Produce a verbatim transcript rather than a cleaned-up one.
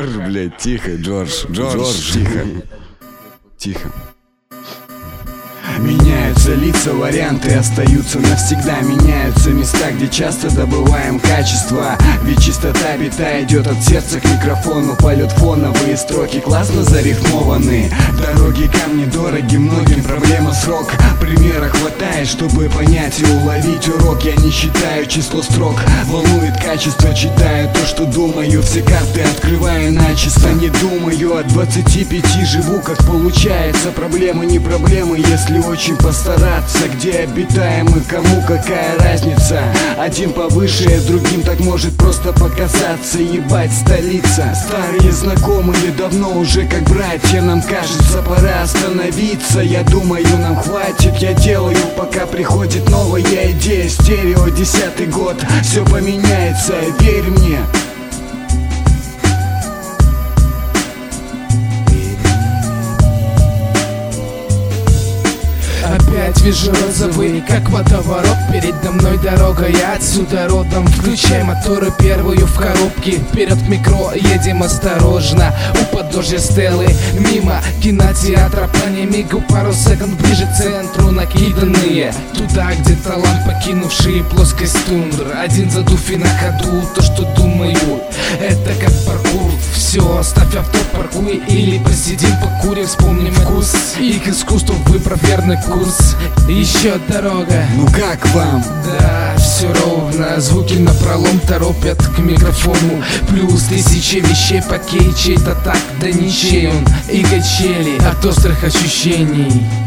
Джордж, блядь, тихо, Джордж, Джордж, Джордж, тихо. Тихо. Меняются лица, варианты остаются навсегда. Меняются места, где часто добываем качество. Ведь чистота бита идет от сердца к микрофону. Полет фоновые строки классно зарифмованы. Дороги, камни дороги, многим проблема срок. Примера хватает, чтобы понять и уловить урок. Я не считаю число строк, волнует качество. Читаю то, что думаю, все карты открываю начисто. Не думаю, от двадцати пяти живу как получается. Проблемы не проблемы, если очень постараться. Где обитаем и кому какая разница? Один повыше, другим так может просто показаться. Ебать, столица. Старые знакомые давно уже как братья. Нам кажется, пора остановиться. Я думаю, нам хватит. Я делаю, пока приходит новая идея. Стерео, десятый год, все поменяется, верь мне. Опять вижу розовый, как водоворот. Передо мной дорога, я отсюда родом. Включай моторы первую в коробке. Вперед к микро, едем осторожно. У подножья стелы, мимо кинотеатра. По мигу пару секунд ближе к центру накиданные. Туда, где талант, покинувшие плоскость тундр. Один задуфи на ходу, то, что думаю, это как паркур. Все, ставь авто, паркуй. Или посидим, покурим, вспомним вкус. Их искусство, выбрав верный курс. Еще дорога. Ну как вам? Да, все ровно. Звуки напролом торопят к микрофону. Плюс тысячи вещей по кей. Чей-то так, да ничей он. И качели от острых ощущений.